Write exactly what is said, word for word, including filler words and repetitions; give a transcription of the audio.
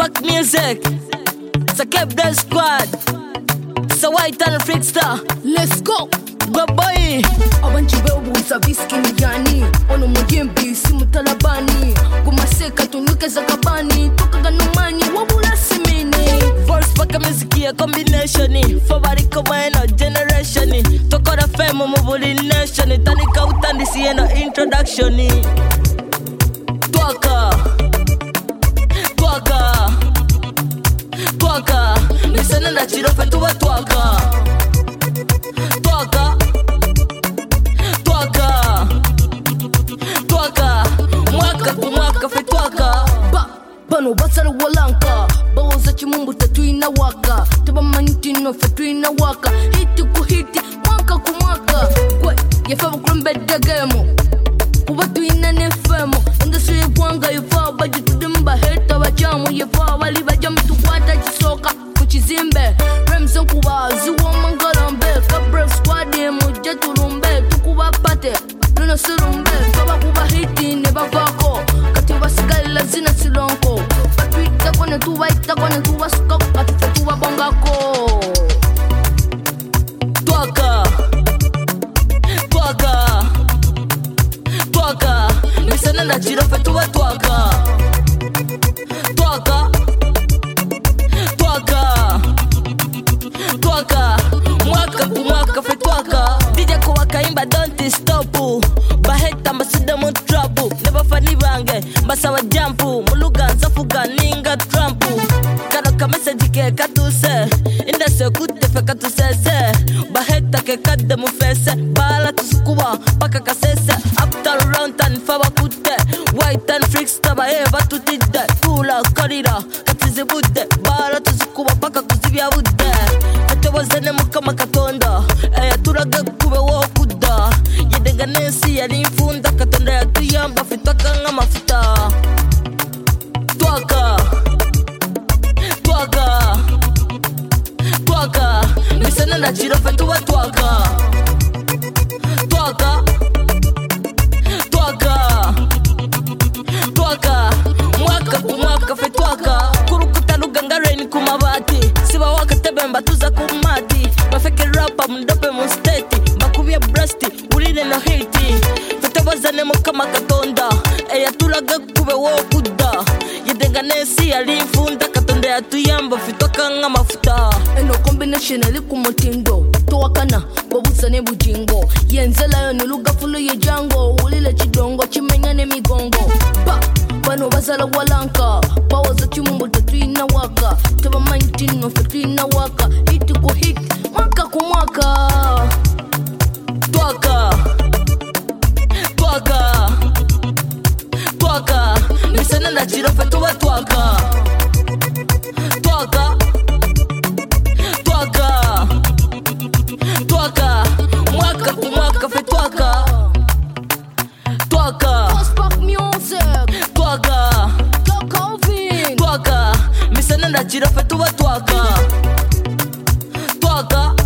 Spark music. It's a Captain Squad. It's a white and a freakster. Let's go. Good boy. Abanjibe ubuza viskini yani ono mujembi simu talabani Gumaseka tunuke za kabani Toka ganumani wabula simini First paka miziki ya combination Fabariko maeno generation Toko da femo mubuli nation Tanika utandisi eno introduction Twaka Twaka Twaka Nisene na chirofe tuwa twaka Twaka Twaka Twaka Mwaka kumwaka fe twaka Ba, bano basara walanka Bawoza chimumbu tatuina waka Taba mantino fatuina waka Hiti kuhiti, mwaka kumwaka Kwe, yefaba kurumbe degemo Kubatuina nefemo Industry wanga yefa baji tudimba Heta wajamu yefa wali bajamu tukwata chisoka Kuchizimbe, Remson kuba ziwa mangalambe Kabrev squad muje tulumbe Tukuba pate, luna sirumbe Kaba kuba hiti neba vako Katiba sigala zina silonko Patuita kone tuwa ita kone tuwa skok Katifa tuwa bongako Twaka Twaka Twaka Misana na chirofe tuwa twaka Twaka Twaka Twaka Mwaka kumwaka fe twaka Dija kuwa kaimba don't stop Baheta mbasuda mu trouble Never fani bange Mbasawa jampu Muluga nzafuga ninga trampu Kano ka message ke katuse Indase kutefe katusese Baheta ke kade mufese Bala tusukuwa Paka kasese Uptown roundtown fawa kute White and freaks taba eva tutide Kula karira Katize bude Bala tusukuwa Paka kuzibia bude Ete wazene mukama katonda Eya turaga kube wokuda Yedenga nensi yali infunda Katonda ya tuyamba Fitwaka nga mafuta Twaka Twaka Twaka Misana na chirofe tuwa twaka Twaka Twaka Twaka Mwaka kumwaka fe twaka Kurukuta luganga rain kumabati Siba waka tebe mbatuza kumati Bafeke rapa mdope musteti Mbakubia brasti ulile no hiti Fete wazane mukama katonda Eya tulaga kube wokuda Yedenga nesi alinfunda Katonda ya tuyamba fitwaka nga mafuta Eno combination ali kumutindo Tuwakana babusa ne bujingo Yenzela yo niluga fulu ye jango Ulile chidongo chimenyane migongo Ba, bano basala walanka Bawaza chimumbu tatuina waka Taba mantino fatuina waka Hiti ku hiti, mwaka kumwaka Twaka Twaka Twaka Misana na chirofe tuwa twaka Twaka Twaka Twaka Mwaka kumwaka fe twaka Twaka Spark music Twaka Calvin Twaka Misana na chirofe tuwa twaka Twaka